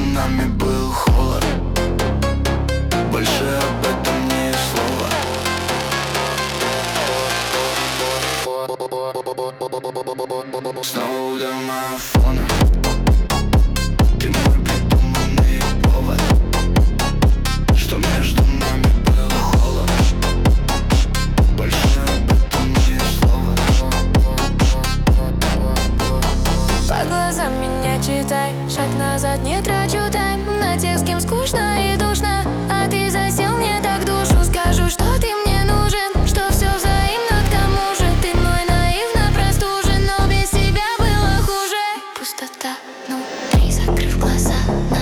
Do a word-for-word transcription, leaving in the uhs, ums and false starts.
нами был холод. Больше об этом ни слова. Снова удар марафона. Ты мой придуманный повод, что между нами был холод. Больше об этом ни слова. По глазам меня читай, шаг назад не трачу тайм. На тех, с кем скучно и душно, а ты засел мне так душу. Скажу, что ты мне нужен, что все взаимно, к тому же ты мой наивно простужен, но без тебя было хуже. Пустота внутри, закрыв глаза.